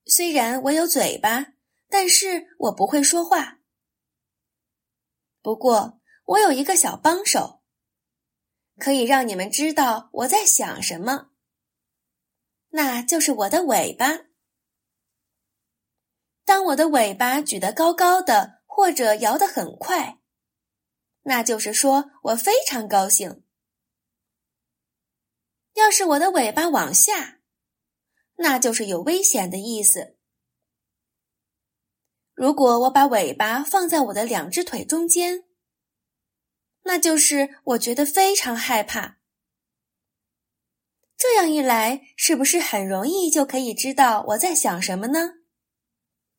虽然我有嘴巴，但是我不会说话。不过，我有一个小帮手，可以让你们知道我在想什么，那就是我的尾巴。当我的尾巴举得高高的，或者摇得很快，那就是说我非常高兴。要是我的尾巴往下，那就是有危险的意思。如果我把尾巴放在我的2只腿中间，那就是我觉得非常害怕。这样一来，是不是很容易就可以知道我在想什么呢？